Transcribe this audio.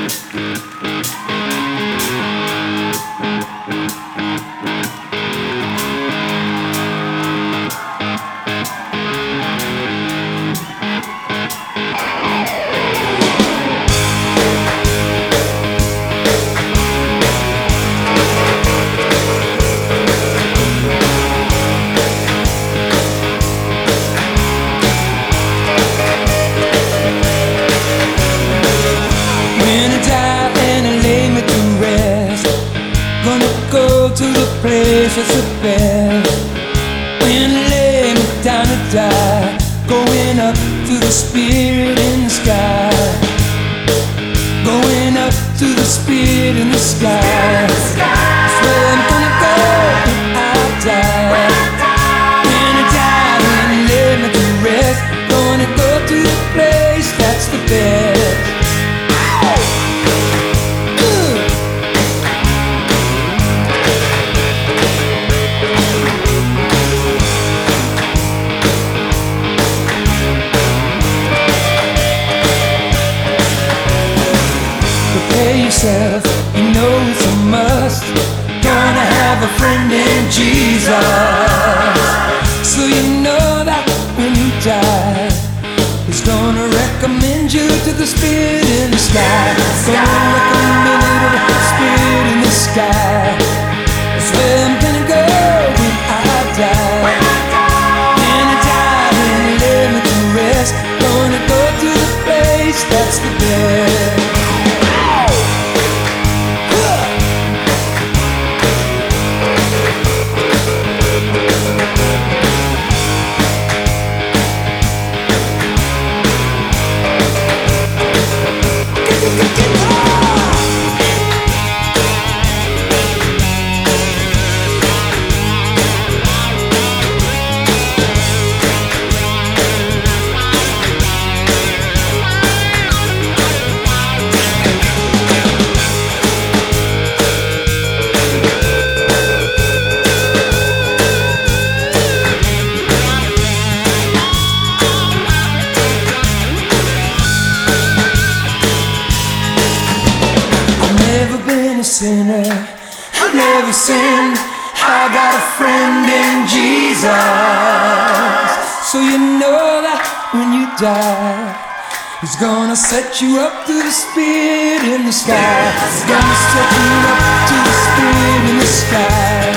To the place that's the best. When I lay me down to die, going up to the spirit in the sky. Going up to the spirit in the sky. That's where I'm gonna go when I die. When I die, when I lay me to rest, gonna go to the place that's the best. Yourself, you know it's a must. Gonna have a friend in Jesus, so you know that when you die, He's gonna recommend you to the spirit in the sky. Gonna recommend you to the spirit in the sky. That's where I'm gonna go when I die. When I die, when I lay me to rest, gonna go to the place that's the best. Sinner, I've never sinned. I got a friend in Jesus, so you know that when you die, He's gonna set you up to the spirit in the sky. He's gonna set you up to the spirit in the sky.